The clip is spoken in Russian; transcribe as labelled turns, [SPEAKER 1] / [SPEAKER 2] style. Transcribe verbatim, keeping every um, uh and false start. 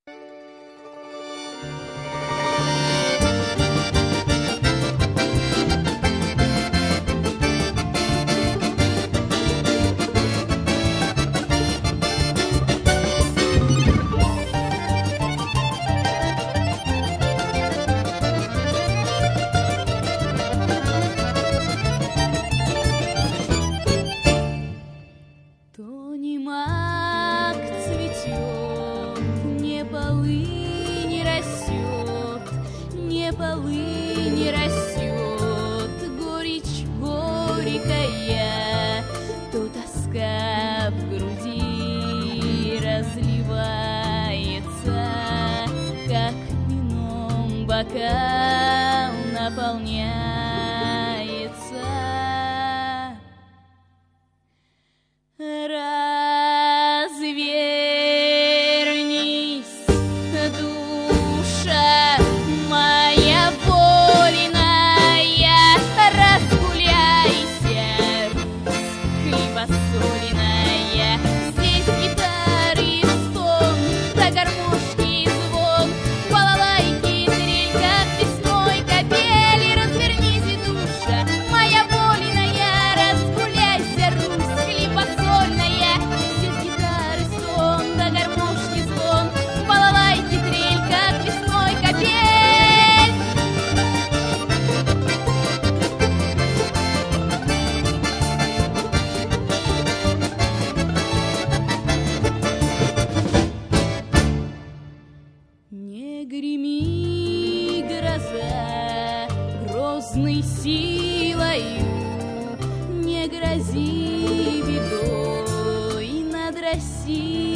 [SPEAKER 1] То не мак цветет, не полынь растет, не полынь растет, горечь горькая, то тоска в груди разливается, как вином бокал наполняется. Развернись, душа моя вольная, разгуляйся, хлебосоленая. Здесь гитары стон, да гармошки звон, балалайки трель, как весной капели. Развернись, душа моя вольная, разгуляйся, Русь хлебосольная. Здесь гитары стон, да гармошки звон, балалайки трель, как весной капель. Не греми, гроза, грозной силою, не грози бедой над Россией.